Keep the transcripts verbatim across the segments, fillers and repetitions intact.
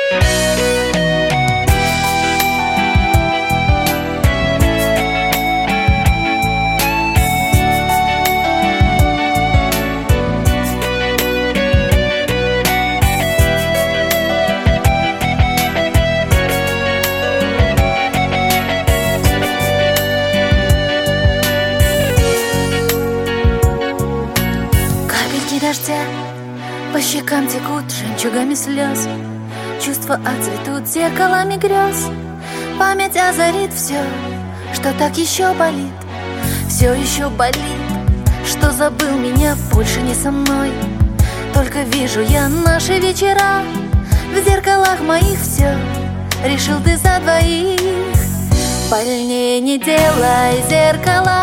Дождя по щекам текут жемчугами слез, чувства отцветут зеркалами грез. Память озарит все, что так еще болит, все еще болит, что забыл меня, больше не со мной. Только вижу я наши вечера, в зеркалах моих все решил ты за двоих. Больнее не делай зеркала,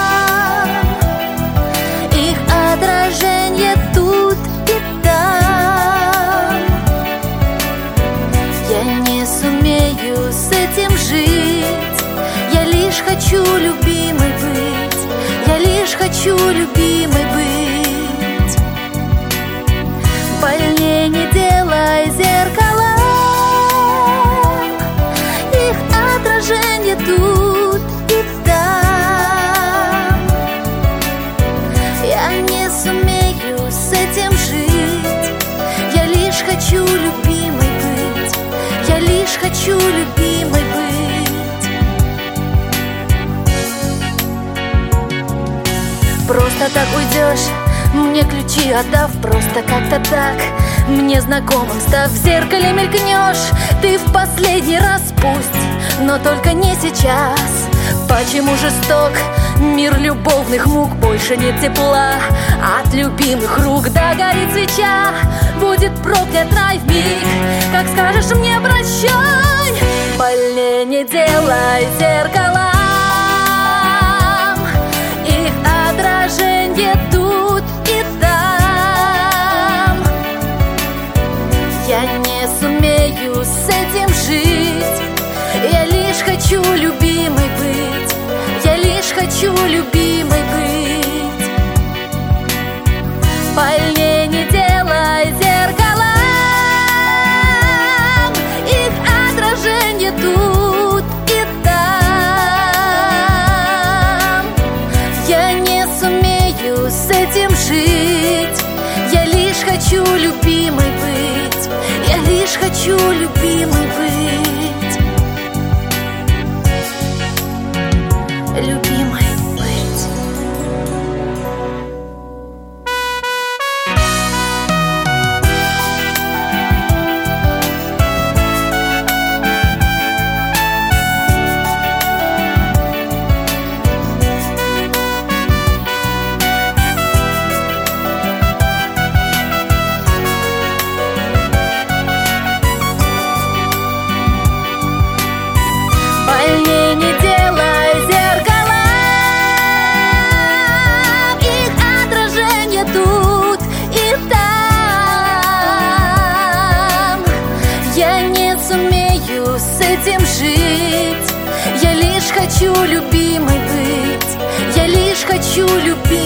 их отражение тут и там. Я не сумею с этим жить, я лишь хочу любимой быть, я лишь хочу любимой быть. Больнее не делай зеркала, их отражение тут и там. Я не сумею с этим жить, я лишь хочу любимой быть, я лишь хочу любимой быть. Просто так уйдешь, мне ключи отдав, просто как-то так, мне знакомым став, в зеркале мелькнешь. Ты в последний раз пусть, но только не сейчас. Почему жесток мир любовных мук, больше нет тепла от любимых рук. Догорит свеча, будет проклят рай вмиг, как скажешь мне прощай. Больнее не делай зеркала, их отражение тут и там. Я не сумею с этим жить, я лишь хочу любимой быть, я лишь хочу любимой быть. Больнее не делай зеркала, их отражение тут и там. Я не сумею с этим жить, я лишь хочу любимой быть, я лишь хочу любимой быть, любимой быть. Больнее не делай зеркала, их отражение тут и там. Я не сумею с этим жить, я лишь хочу любимой быть, я лишь хочу любимой